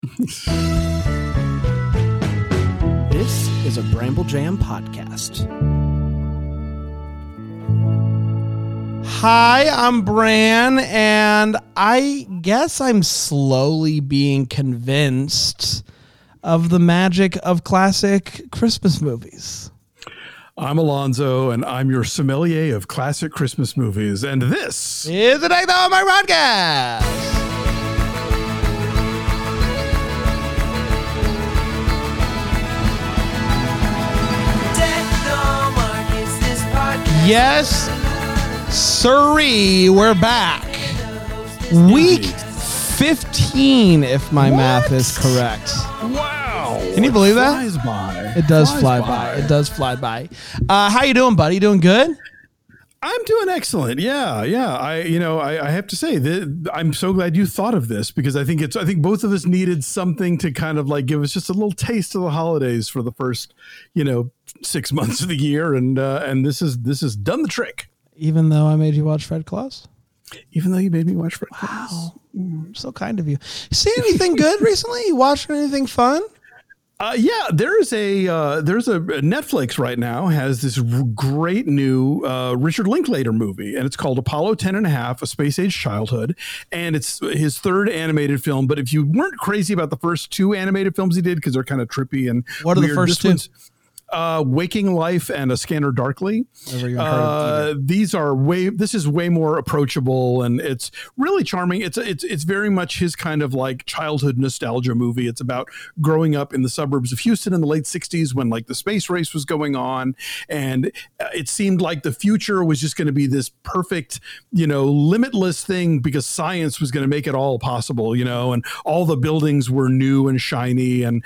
This is a Bramble Jam podcast. Hi, I'm Bran, and I guess I'm slowly being convinced of the magic of classic Christmas movies. I'm Alonzo, and I'm your sommelier of classic Christmas movies, and this is the Deck the Hallmark podcast. Yes, sirree, we're back. Week 15, if my math is correct. Wow. Can you believe that? Flies by. It does fly by. It does fly by. How you doing, buddy? You doing good? I'm doing excellent. Yeah. I have to say that I'm so glad you thought of this, because I think both of us needed something to kind of like give us just a little taste of the holidays for the first, 6 months of the year, and this has done the trick. Even though I made you watch Fred Claus? Even though you made me watch Fred Claus. Wow. So kind of you. See anything good recently? You watching anything fun? Yeah, there's a Netflix right now has this great new Richard Linklater movie, and it's called Apollo 10.5: A Space Age Childhood, and it's his third animated film. But if you weren't crazy about the first two animated films he did, because they're kind of trippy and what are weird, the first two? Waking Life and A Scanner Darkly. This is way more approachable, and it's really charming. It's very much his kind of like childhood nostalgia movie. It's about growing up in the suburbs of Houston in the late 60s when like the space race was going on, and it seemed like the future was just going to be this perfect, limitless thing, because science was going to make it all possible, and all the buildings were new and shiny, and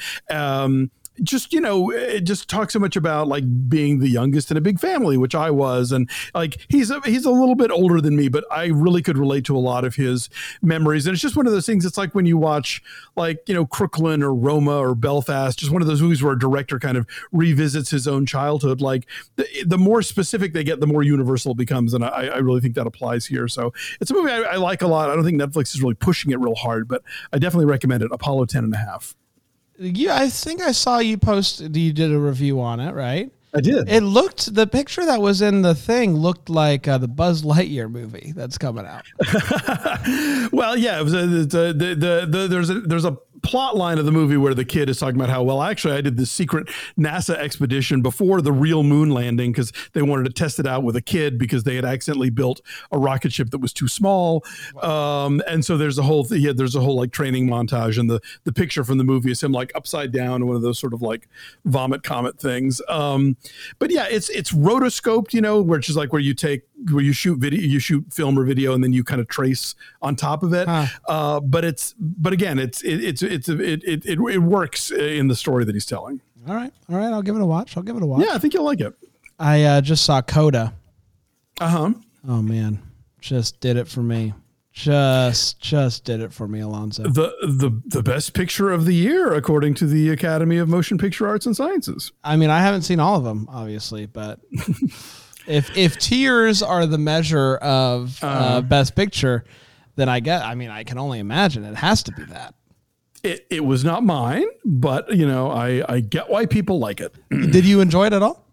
it just talks so much about like being the youngest in a big family, which I was, and like he's a little bit older than me, but I really could relate to a lot of his memories. And it's just one of those things. It's like when you watch like Crooklyn or Roma or Belfast, just one of those movies where a director kind of revisits his own childhood. Like the more specific they get, the more universal it becomes, and I really think that applies here. So it's a movie I like a lot. I don't think Netflix is really pushing it real hard, but I definitely recommend it. Apollo 10.5. Yeah, I think I saw you you did a review on it, right? I did. The picture that was in the thing looked like the Buzz Lightyear movie that's coming out. Well, yeah, there's a plot line of the movie where the kid is talking about how, well, actually I did this secret NASA expedition before the real moon landing, because they wanted to test it out with a kid because they had accidentally built a rocket ship that was too small. Wow. And so there's a whole like training montage, and the picture from the movie is him like upside down in one of those sort of like vomit comet things. But yeah, it's rotoscoped, where it's just like where you shoot film or video, and then you kind of trace on top of it. Huh. But again, it works in the story that he's telling. All right. I'll give it a watch. Yeah, I think you'll like it. I just saw Coda. Oh man, just did it for me. Just did it for me, Alonzo. The best picture of the year, according to the Academy of Motion Picture Arts and Sciences. I mean, I haven't seen all of them, obviously, but if tears are the measure of best picture, then I can only imagine it has to be that. It was not mine, but I get why people like it. Did you enjoy it at all?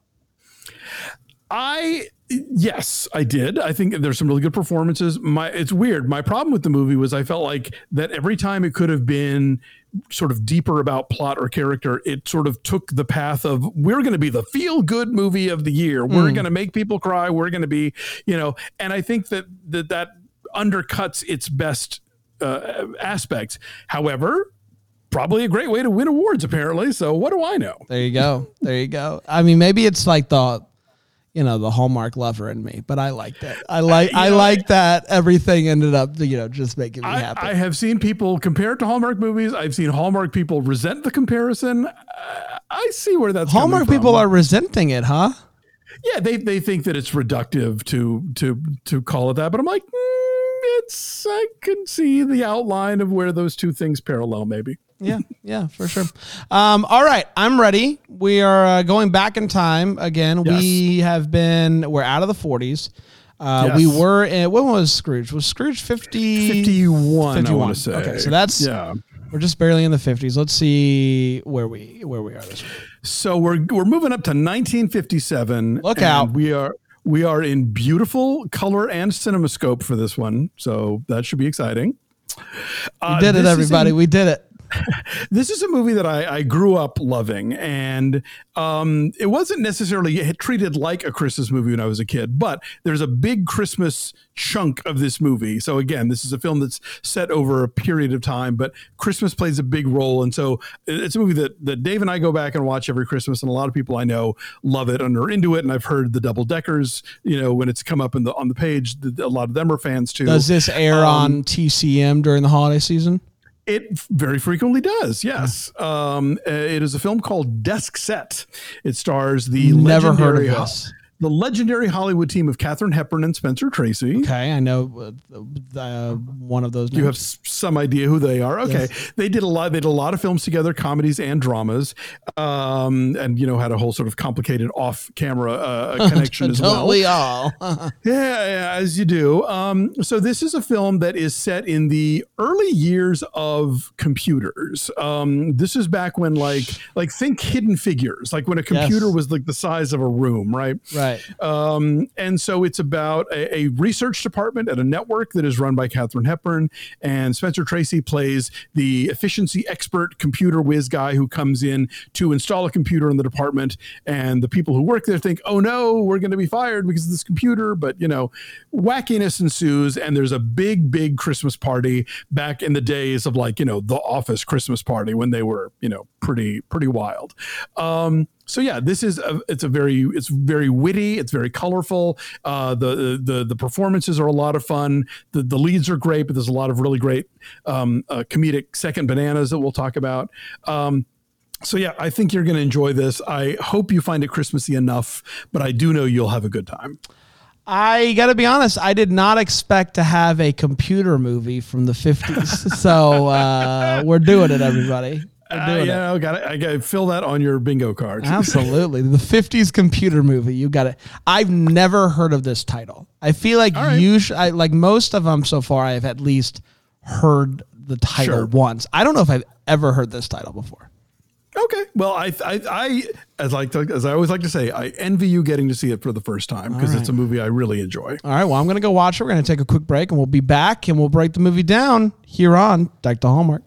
Yes, I did. I think there's some really good performances. It's weird. My problem with the movie was I felt like that every time it could have been sort of deeper about plot or character, it sort of took the path of, we're going to be the feel good movie of the year. We're going to make people cry. We're going to be, and I think that undercuts its best aspects. However, probably a great way to win awards, apparently. So what do I know? There you go. I mean, maybe it's like the Hallmark lover in me, but I liked it. I like that everything ended up, just making me happy. I have seen people compare it to Hallmark movies. I've seen Hallmark people resent the comparison. I see where that's Hallmark people are resenting it, huh? Yeah, they think that it's reductive to call it that, but I'm like, I can see the outline of where those two things parallel, maybe. Yeah, for sure. All right, I'm ready. We are going back in time again. Yes. We're out of the 40s. Yes. We were in, when was Scrooge? Was Scrooge 51? 51, I want to say. Okay, so that's We're just barely in the 50s. Let's see where we are this week. So we're moving up to 1957. Look out. We are in beautiful color and CinemaScope for this one. So that should be exciting. We did it, everybody. We did it. This is a movie that I grew up loving, and it wasn't necessarily treated like a Christmas movie when I was a kid, but there's a big Christmas chunk of this movie. So again, this is a film that's set over a period of time, but Christmas plays a big role. And so it's a movie that Dave and I go back and watch every Christmas, and a lot of people I know love it and are into it. And I've heard the Double Deckers, when it's come up on the page, a lot of them are fans too. Does this air on TCM during the holiday season? It very frequently does, yes. It is a film called Desk Set. It stars the legendary Hollywood team of Katharine Hepburn and Spencer Tracy. Okay, I know one of those names. You have some idea who they are. Okay, yes. They did a lot of films together, comedies and dramas, and had a whole sort of complicated off-camera connection as well. Don't we all? yeah, as you do. So this is a film that is set in the early years of computers. This is back when like think Hidden Figures, like when a computer was like the size of a room, right? Right. And so it's about a research department at a network that is run by Katharine Hepburn, and Spencer Tracy plays the efficiency expert computer whiz guy who comes in to install a computer in the department, and the people who work there think, oh no, we're going to be fired because of this computer, but wackiness ensues, and there's a big Christmas party back in the days of the Office Christmas party when they were pretty wild. So yeah, this is it's very witty. It's very colorful. The performances are a lot of fun. The leads are great, but there's a lot of really great comedic second bananas that we'll talk about. So yeah, I think you're going to enjoy this. I hope you find it Christmassy enough, but I do know you'll have a good time. I got to be honest, I did not expect to have a computer movie from the 50s. So we're doing it, everybody. I got to fill that on your bingo card. Absolutely. The 50s computer movie. You got it. I've never heard of this title. I feel like like most of them so far, I've at least heard the title once. I don't know if I've ever heard this title before. Okay. Well, I as I always like to say, I envy you getting to see it for the first time because it's a movie I really enjoy. All right. Well, I'm going to go watch it. We're going to take a quick break and we'll be back and we'll break the movie down here on Deck to Hallmark.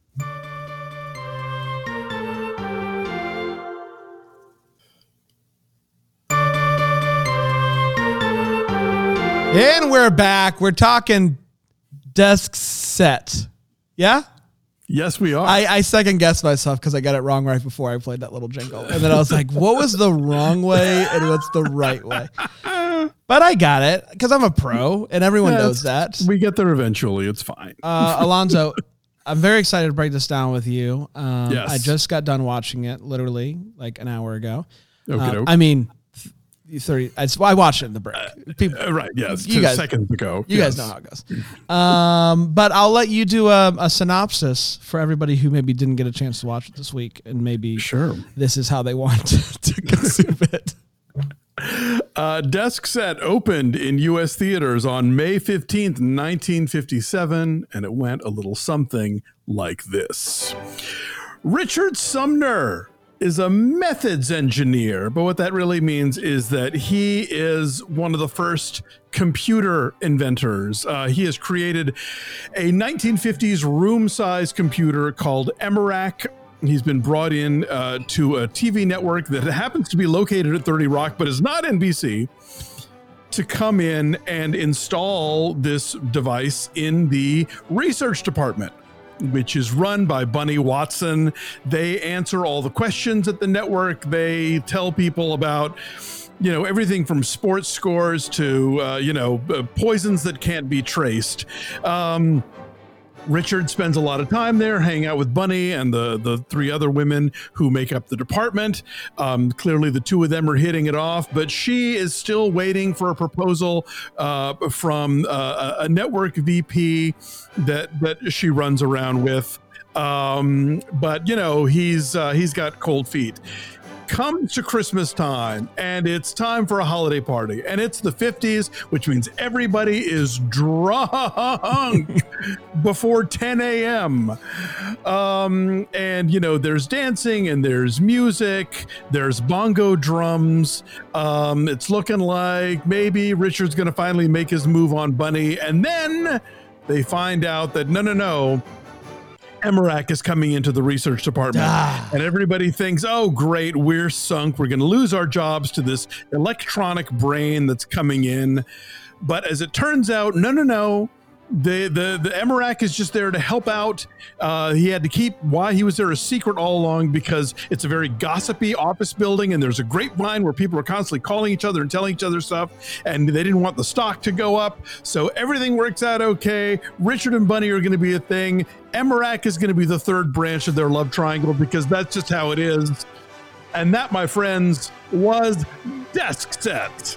And we're back. We're talking Desk Set. Yeah? Yes, we are. I second guessed myself because I got it wrong right before I played that little jingle. And then I was like, what was the wrong way and what's the right way? But I got it because I'm a pro and everyone knows that. We get there eventually. It's fine. Alonzo, I'm very excited to break this down with you. Yes. I just got done watching it literally like an hour ago. Okay. 30. I watched it in the break. Right. Yes. 2 seconds ago. You guys know how it goes. But I'll let you do a synopsis for everybody who maybe didn't get a chance to watch it this week, and maybe this is how they want to consume it. Desk Set opened in U.S. theaters on May 15th, 1957, and it went a little something like this. Richard Sumner is a methods engineer, but what that really means is that he is one of the first computer inventors. He has created a 1950s room-sized computer called Emerac. He's been brought in to a TV network that happens to be located at 30 Rock, but is not NBC, to come in and install this device in the research department, which is run by Bunny Watson. They answer all the questions at the network. They tell people about, everything from sports scores to, poisons that can't be traced. Richard spends a lot of time there hanging out with Bunny and the 3 other women who make up the department. Clearly the 2 of them are hitting it off, but she is still waiting for a proposal from a network VP that she runs around with. But he's got cold feet. comes to Christmas time and it's time for a holiday party, and it's the 50s, which means everybody is drunk before 10 a.m. And, you know, there's dancing and there's music, there's bongo drums. It's looking like maybe Richard's going to finally make his move on Bunny. And then they find out that no. Emmerich is coming into the research department, and everybody thinks, oh, great, we're sunk. We're going to lose our jobs to this electronic brain that's coming in. But as it turns out, no. The Emmerich is just there to help out. He had to keep why he was there a secret all along, because it's a very gossipy office building, and there's a grapevine where people are constantly calling each other and telling each other stuff, and they didn't want the stock to go up. So everything works out okay. Richard and Bunny are going to be a thing. Emmerich is going to be the third branch of their love triangle, because that's just how it is. And that, my friends, was Desk Set.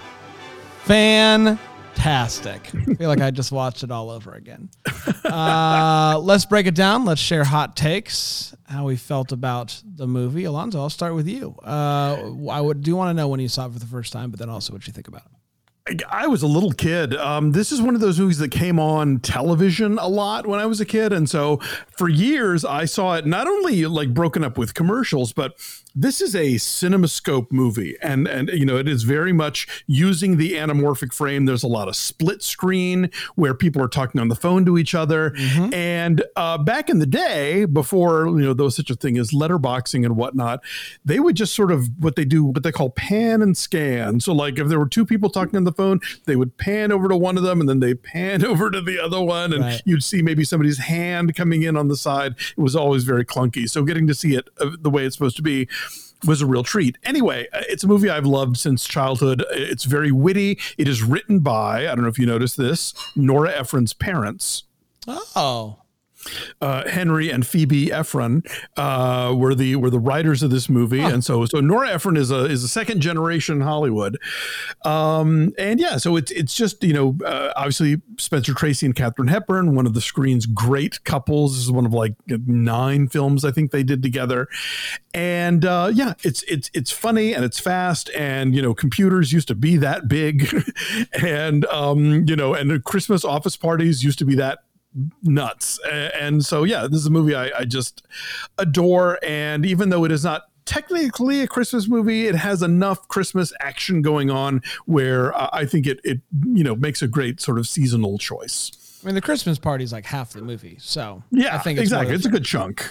Fantastic. I feel like I just watched it all over again. Let's break it down. Let's share hot takes, how we felt about the movie. Alonzo, I'll start with you. I do want to know when you saw it for the first time, but then also what you think about it. I was a little kid. This is one of those movies that came on television a lot when I was a kid. And so for years, I saw it not only like broken up with commercials, but this is a CinemaScope movie. And you know, it is very much using the anamorphic frame. There's a lot of split screen where people are talking on the phone to each other. Mm-hmm. And back in the day, before, you know, there was such a thing as letterboxing and whatnot, they would just sort of what they call pan and scan. So like if there were two people talking on the phone, they would pan over to one of them and then they pan over to the other one, and right. You'd see maybe somebody's hand coming in on the side. It was always very clunky. So getting to see it the way it's supposed to be was a real treat. Anyway, it's a movie I've loved since childhood. It's very witty. It is written by, I don't know if you noticed this, Nora Ephron's parents. Oh. Henry and Phoebe Ephron were the writers of this movie, and so Nora Ephron is a second generation Hollywood, and yeah, so it's just, you know, obviously Spencer Tracy and Katharine Hepburn, one of the screen's great couples. This is one of like 9 films I think they did together, and yeah, it's funny and it's fast, and you know, computers used to be that big, and you know, and Christmas office parties used to be that nuts. And so, yeah, this is a movie I just adore. And even though it is not technically a Christmas movie, it has enough Christmas action going on where I think it you know, makes a great sort of seasonal choice. I mean, the Christmas party is like half the movie. So yeah, I think exactly. It's a good chunk.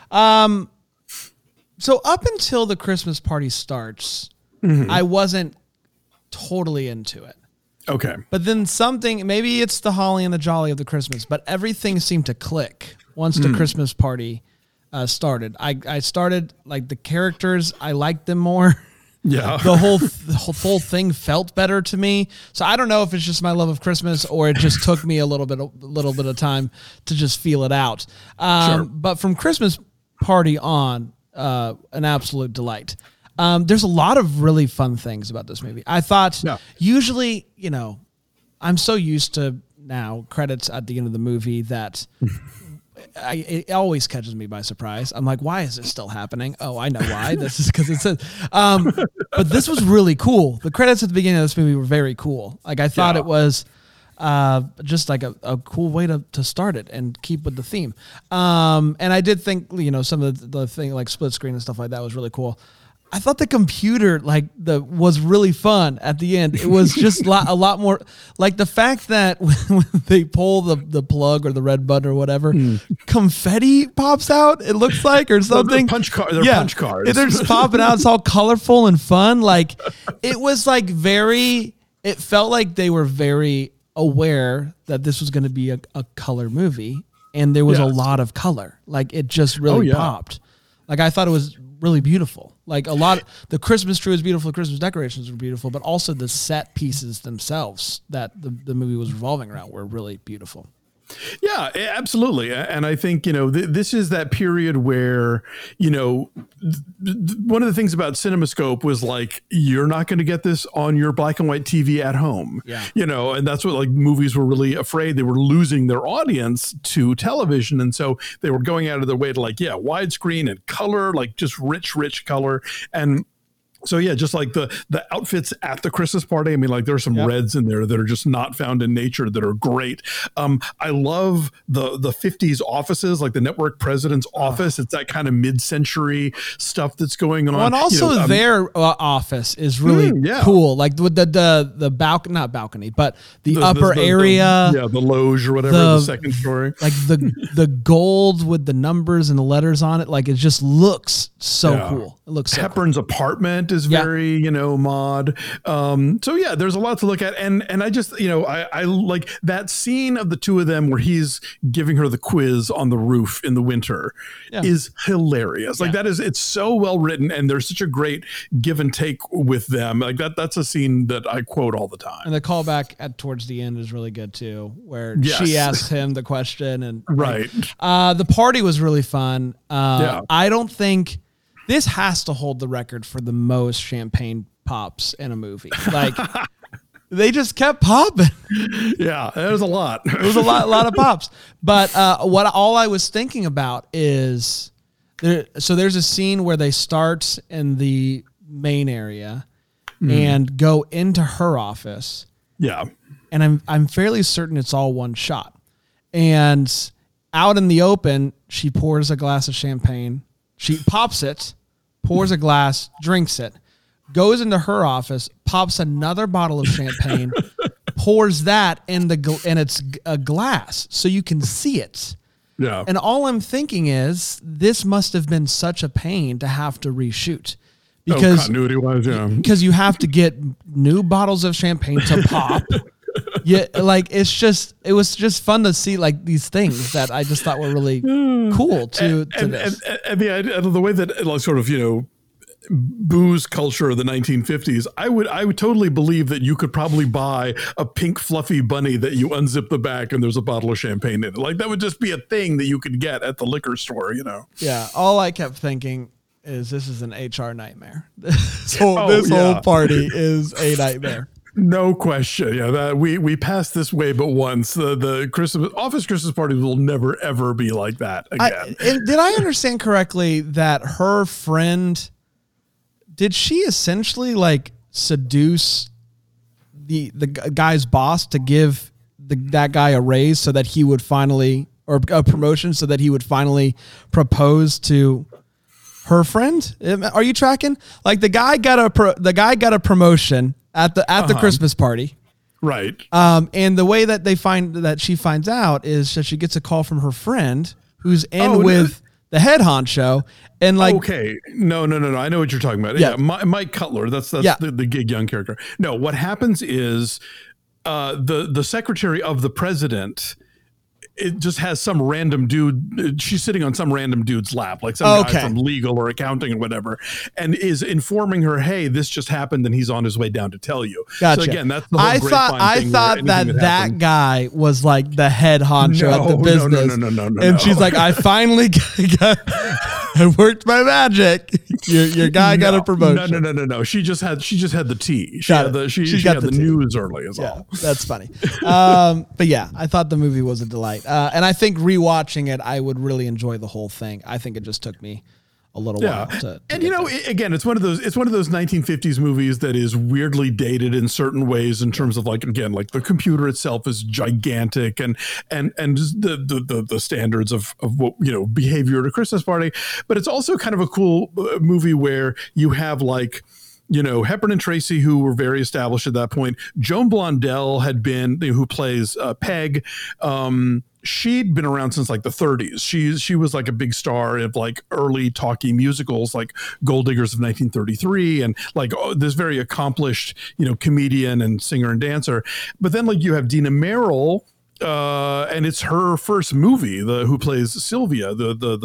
So up until the Christmas party starts, mm-hmm. I wasn't totally into it. Okay. But then something, maybe it's the holly and the jolly of the Christmas, but everything seemed to click once the Christmas party started. I started, like, the characters, I liked them more. Yeah. The whole thing felt better to me. So I don't know if it's just my love of Christmas or it just took me a little bit of time to just feel it out. Sure. But from Christmas party on, an absolute delight. There's a lot of really fun things about this movie. I thought usually, you know, I'm so used to now credits at the end of the movie that it always catches me by surprise. I'm like, why is this still happening? Oh, I know why. This is because it says, but this was really cool. The credits at the beginning of this movie were very cool. Like I thought it was just like a cool way to start it and keep with the theme. And I did think, you know, some of the thing like split screen and stuff like that was really cool. I thought the computer was really fun at the end. It was just a lot more like the fact that when they pull the plug or the red button or whatever, confetti pops out. It looks like or something. Punch cards. They're just popping out. It's all colorful and fun. Like it was like it felt like they were very aware that this was going to be a color movie, and there was a lot of color. Like it just really popped. Like I thought it was really beautiful. Like the Christmas tree was beautiful, the Christmas decorations were beautiful, but also the set pieces themselves that the movie was revolving around were really beautiful. Yeah, absolutely. And I think, you know, this is that period where, you know, one of the things about CinemaScope was like, you're not going to get this on your black and white TV at home, you know, and that's what like movies were really afraid they were losing their audience to television. And so they were going out of their way to like, widescreen and color, like just rich color. And So yeah, just like the outfits at the Christmas party. I mean, like there are some reds in there that are just not found in nature that are great. I love the 50s offices, like the network president's office. It's that kind of mid-century stuff that's going on. Well, and also their office is really cool. Like with the balcony, not balcony, but the upper area. The loge or whatever, the second story. Like the gold with the numbers and the letters on it. Like it just looks so cool. It looks so Hepburn's apartment is very, mod. So yeah, there's a lot to look at. And I just, I like that scene of the two of them where he's giving her the quiz on the roof in the winter is hilarious. Like it's so well written and there's such a great give and take with them. Like that's a scene that I quote all the time. And the callback towards the end is really good too, where she asks him the question and the party was really fun. I don't think this has to hold the record for the most champagne pops in a movie. Like they just kept popping. Yeah, it was a lot. It was a lot of pops. But all I was thinking about is there's a scene where they start in the main area and go into her office. Yeah. And I'm fairly certain it's all one shot. And out in the open, she pours a glass of champagne. She pops it, pours a glass, drinks it, goes into her office, pops another bottle of champagne, pours that in and it's a glass so you can see it. Yeah. And all I'm thinking is this must have been such a pain to have to reshoot. Because continuity-wise, because you have to get new bottles of champagne to pop. Like it was just fun to see like these things that I just thought were really cool to this. And the idea, the way that like sort of booze culture of the 1950s, I would totally believe that you could probably buy a pink fluffy bunny that you unzip the back and there's a bottle of champagne in it. Like that would just be a thing that you could get at the liquor store. Yeah. All I kept thinking is this is an HR nightmare. This whole party is a nightmare. No question. Yeah, that we passed this way but once. The Christmas party will never ever be like that again. Did I understand correctly that her friend, did she essentially like seduce the guy's boss to give that guy a raise so that he would finally, or a promotion so that he would finally propose to her friend? Are you tracking? Like the guy got a promotion at the Christmas party. Right. And the way that she finds out is that she gets a call from her friend who's with the head honcho. And like, okay, no. I know what you're talking about. Yeah. Mike Cutler. That's the Gig Young character. No, what happens is, the secretary of the president, it just has some random dude. She's sitting on some random dude's lap, like some guy from legal or accounting or whatever, and is informing her, "Hey, this just happened, and he's on his way down to tell you." Gotcha. So again, that's the whole I thought that guy was like the head honcho at the business. No. And she's like, "I finally I worked my magic. Your guy got a promotion." No. She just had the tea. She had the news early. Is all. That's funny. But yeah, I thought the movie was a delight. And I think rewatching it, I would really enjoy the whole thing. I think it just took me a little while to and again, it's one of those 1950s movies that is weirdly dated in certain ways in terms of like the computer itself is gigantic and just the standards of what behavior at a Christmas party, but it's also kind of a cool movie where you have like Hepburn and Tracy, who were very established at that point. Joan Blondell had been, who plays Peg. She'd been around since like the 30s. She was like a big star of like early talkie musicals like Gold Diggers of 1933 and like this very accomplished, comedian and singer and dancer. But then like you have Dina Merrill, and it's her first movie, who plays Sylvia,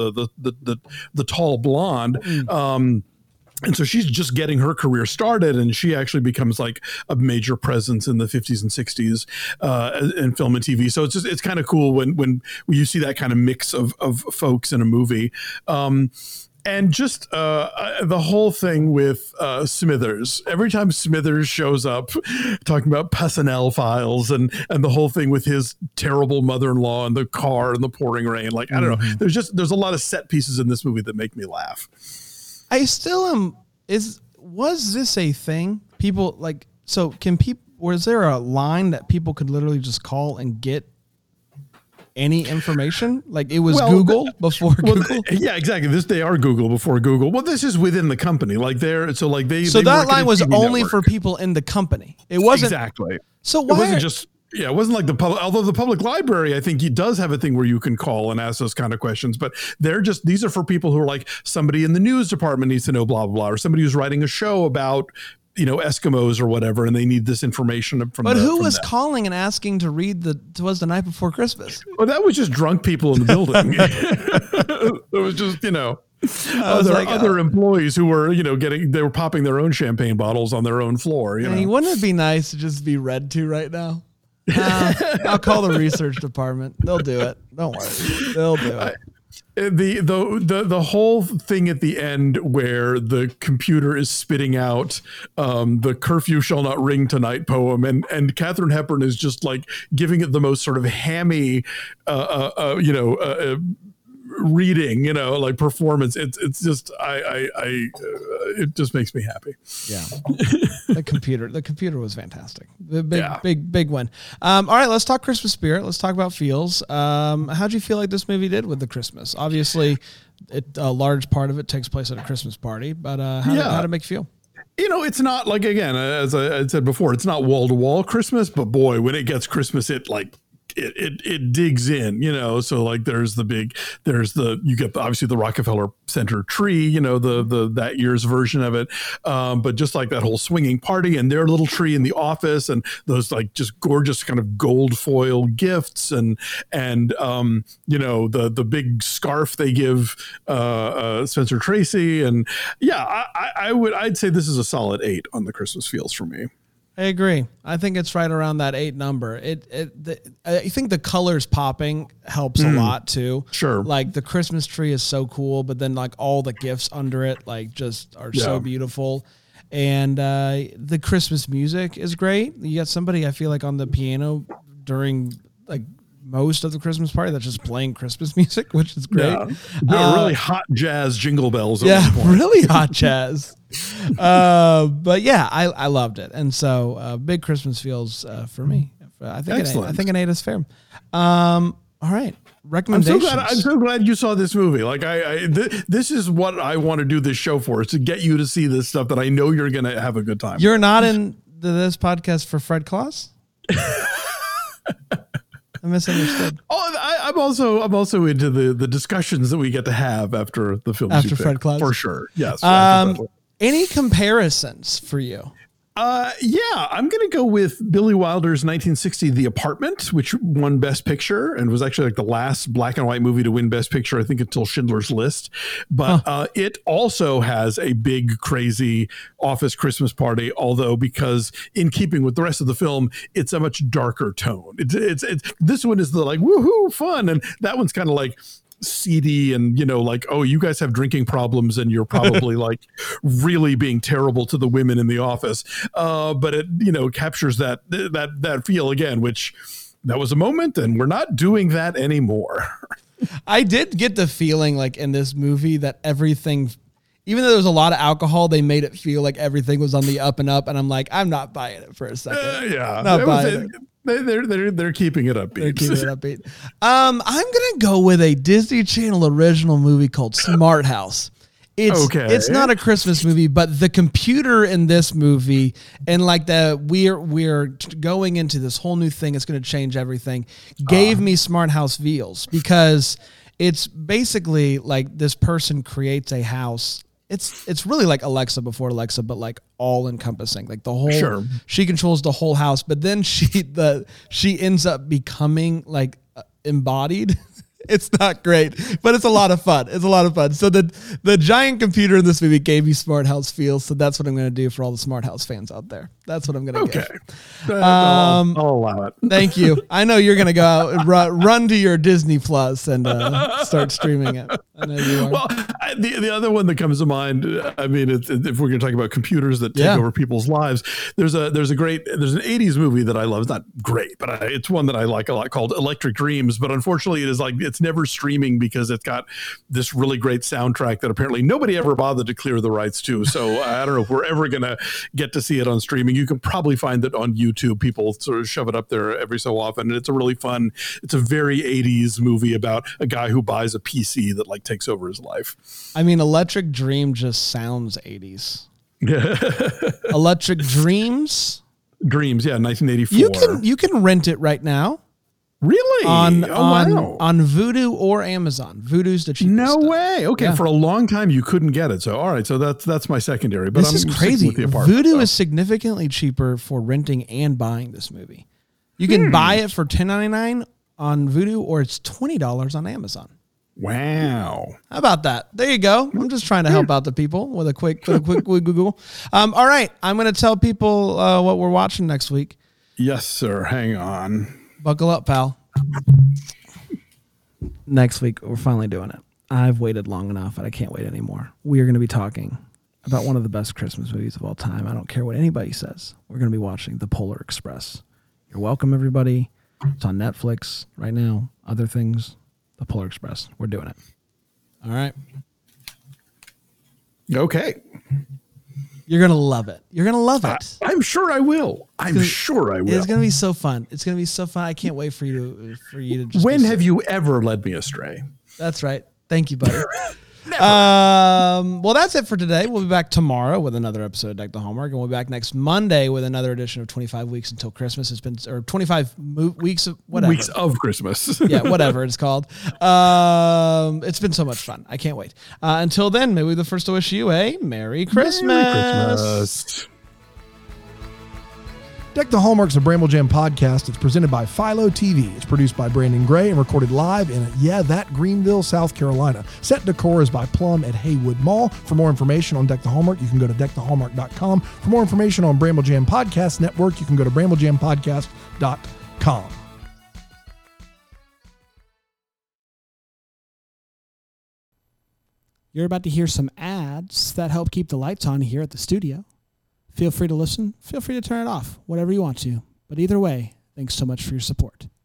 the tall blonde. And so she's just getting her career started, and she actually becomes like a major presence in the 50s and 60s in film and TV. So it's kind of cool when you see that kind of mix of folks in a movie. And just the whole thing with Smithers. Every time Smithers shows up talking about personnel files and the whole thing with his terrible mother-in-law and the car and the pouring rain, like, I don't know. There's a lot of set pieces in this movie that make me laugh. I still am. was this a thing? People like, so can people, was there a line that people could literally just call and get any information? Like it was Google before Google? Yeah, exactly. They are Google before Google. Well, this is within the company. Like So that line was only for people in the company. It wasn't. Exactly. So why? It wasn't just, it wasn't like the public, although the public library, I think, does have a thing where you can call and ask those kind of questions, but these are for people who are like, somebody in the news department needs to know blah, blah, blah, or somebody who's writing a show about, Eskimos or whatever, and they need this information from. But who was calling and asking to read the Night Before Christmas? Well, that was just drunk people in the building. It was just, other employees who were, they were popping their own champagne bottles on their own floor. Wouldn't it be nice to just be read to right now? I'll call the research department. They'll do it. Don't worry. They'll do it. The whole thing at the end where the computer is spitting out the curfew shall not ring tonight poem, and Katharine Hepburn is just like giving it the most sort of hammy reading, like performance. It's just it just makes me happy. Yeah. The computer was fantastic. The big win. All right, let's talk Christmas spirit. Let's talk about feels. How'd you feel like this movie did with the Christmas? Obviously, a large part of it takes place at a Christmas party, but how did it make you feel? It's not like, again, as I said before, it's not wall to wall Christmas, but boy, when it gets Christmas, it digs in, so like you get obviously the Rockefeller Center tree, the that year's version of it. But just like that whole swinging party and their little tree in the office and those like just gorgeous kind of gold foil gifts and the big scarf they give Spencer Tracy. And I'd say this is a solid 8 on the Christmas feels for me. I agree. I think it's right around that 8 number. I think the colors popping helps a lot too. Sure. Like the Christmas tree is so cool, but then like all the gifts under it, like just are so beautiful. And the Christmas music is great. You got somebody, I feel like, on the piano during like most of the Christmas party that's just playing Christmas music, which is great. Yeah. Really hot jazz jingle bells. Really hot jazz. But yeah, I loved it. And so big Christmas feels for me. I think an 8 is fair. All right. Recommendations. I'm so glad you saw this movie. Like this is what I want to do this show for, is to get you to see this stuff that I know you're going to have a good time. You're not in this podcast for Fred Claus? I misunderstood. I'm also into the discussions that we get to have after the film. After Fred Claus, for sure. Yes. Any comparisons for you? I'm going to go with Billy Wilder's 1960 The Apartment, which won Best Picture and was actually like the last black and white movie to win Best Picture, I think, until Schindler's List. But it also has a big, crazy office Christmas party, although because in keeping with the rest of the film, it's a much darker tone. It's this one is the like, woohoo, fun. And that one's kind of like seedy and, like, oh, you guys have drinking problems and you're probably like really being terrible to the women in the office. But it, captures that feel again, which that was a moment and we're not doing that anymore. I did get the feeling like in this movie that everything, even though there was a lot of alcohol, they made it feel like everything was on the up and up. And I'm like, I'm not buying it for a second. Not buying it. They're keeping it upbeat. I'm gonna go with a Disney Channel original movie called Smart House. It's not a Christmas movie, but the computer in this movie and like we're going into this whole new thing. It's going to change everything. Gave me Smart House feels because it's basically like this person creates a house. It's really like Alexa before Alexa, but like all encompassing, like the whole, she controls the whole house, but then she ends up becoming like embodied. It's not great, but it's a lot of fun. So the giant computer in this movie gave me Smart House feels. So that's what I'm going to do for all the Smart House fans out there. That's what I'm going to give. I'll allow it. Thank you. I know you're going to go out and run to your Disney Plus and start streaming it. I know you are. Well, The other one that comes to mind, I mean, if we're going to talk about computers that take over people's lives, there's an 80s movie that I love. It's not great, but it's one that I like a lot, called Electric Dreams. But unfortunately, it's never streaming because it's got this really great soundtrack that apparently nobody ever bothered to clear the rights to. So I don't know if we're ever going to get to see it on streaming. You can probably find it on YouTube. People sort of shove it up there every so often, and it's a really fun. It's a very 80s movie about a guy who buys a PC that like takes over his life. I mean, Electric Dream just sounds 80s. Electric Dreams? Dreams, yeah, 1984. You can rent it right now. Really? On Vudu or Amazon. Vudu's the cheapest. No way. Okay, yeah. For a long time you couldn't get it. So all right, so that's my secondary. But this is crazy. Vudu is significantly cheaper for renting and buying this movie. You can buy it for $10.99 on Vudu, or it's $20 on Amazon. Wow. How about that? There you go. I'm just trying to help out the people with a quick Google. All right. I'm going to tell people what we're watching next week. Yes, sir. Hang on. Buckle up, pal. Next week, we're finally doing it. I've waited long enough, and I can't wait anymore. We are going to be talking about one of the best Christmas movies of all time. I don't care what anybody says. We're going to be watching The Polar Express. You're welcome, everybody. It's on Netflix right now. Other things, The Polar Express. We're doing it. All right. Okay. You're going to love it. You're going to love it. I'm sure I will. I'm sure I will. It's going to be so fun. It's going to be so fun. I can't wait for you to just. When have you ever led me astray? That's right. Thank you, buddy. Well, that's it for today. We'll be back tomorrow with another episode of Deck the Hallmark, and we'll be back next Monday with another edition of 25 Weeks Until Christmas. It's been, or 25 weeks of whatever. Weeks of Christmas. Yeah, whatever it's called. It's been so much fun. I can't wait. Until then, maybe the first to wish you a Merry Christmas. Merry Christmas. Deck the Hallmark's a Bramble Jam podcast. It's presented by Philo TV. It's produced by Brandon Gray and recorded live in, Greenville, South Carolina. Set decor is by Plum at Haywood Mall. For more information on Deck the Hallmark, you can go to deckthehallmark.com. For more information on Bramble Jam Podcast Network, you can go to bramblejampodcast.com. You're about to hear some ads that help keep the lights on here at the studio. Feel free to listen. Feel free to turn it off, whatever you want to. But either way, thanks so much for your support.